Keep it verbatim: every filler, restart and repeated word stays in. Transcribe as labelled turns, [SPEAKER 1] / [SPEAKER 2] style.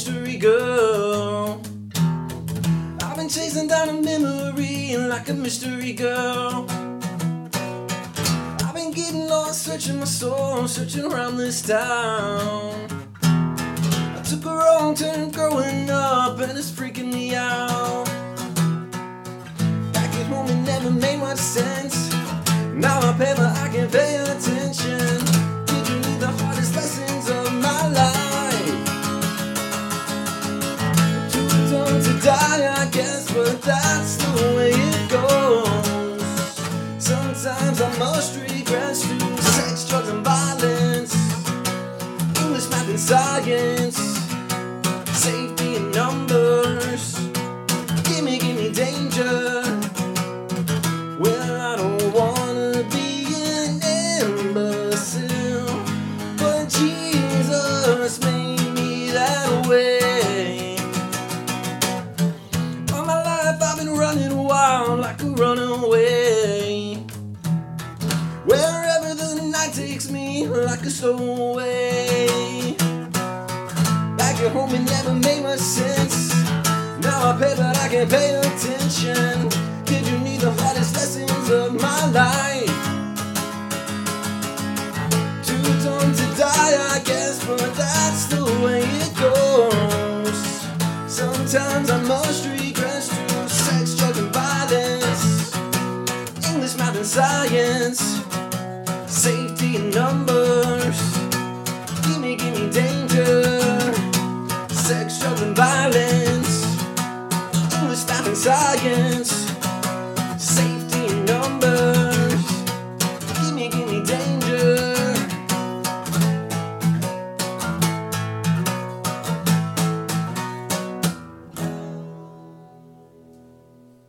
[SPEAKER 1] mystery girl. I've been chasing down a memory like a mystery girl. I've been getting lost, searching my soul, searching around this town. I took a wrong turn growing up and it's freaking me out. Back at home it never made much sense. Now I pay but I can't pay attention. Did you need the hardest lessons of my life? Too dumb to die, I guess, but that's the way it goes. Sometimes I must regress to sex, drugs, and violence, English, math, and science, safety and numbers. Gimme, gimme danger. Well, I don't wanna be an imbecile, but Jesus made me that way. All my life I've been running wild like a runaway. Wherever the night takes me, like a stowaway. Back at home it never made much sense. Now I pay but I can't pay attention. Did you need the hardest lessons of my life? Too dumb to die, I guess, but that's the way it goes. Sometimes I must regress to sex, drugs, and violence, English, math, and science, safety and numbers. Gimme, gimme danger. Sex, drugs, and violence, English, math, and science,